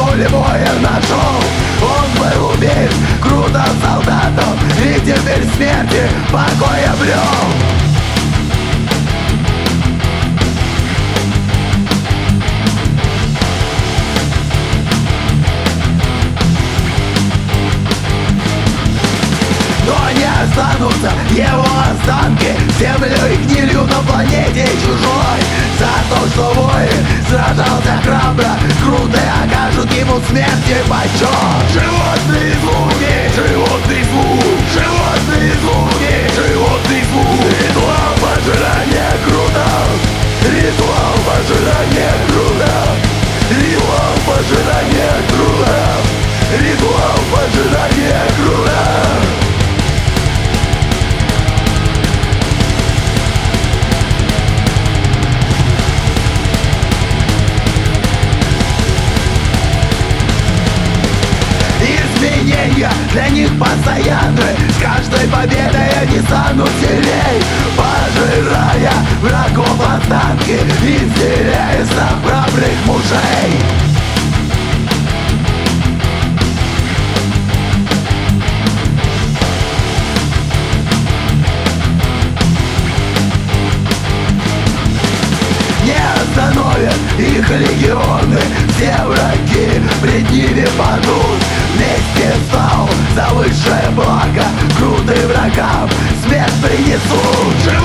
поле боя нашел. Он был убит, круто солдатом, и теперь смерти покой обрел. Останутся его останки землей и гнилью на планете чужой. За то, что воин сражался храбро, круто окажут ему смерть и почет. Животные звуки, животный звук, животные звуки, животный звук. Ритуал пожирания круто, ритуал пожирания круто, ритуал пожирания круто, ритуал пожирания круто. Для них постоянны, с каждой победой они станут сильней, пожирая врагов останки и вселяя страх храбрых мужей. Не остановят их легионы, все враги пред ними падут. Вместе встал за высшее благо, круто врагам смерть принесут.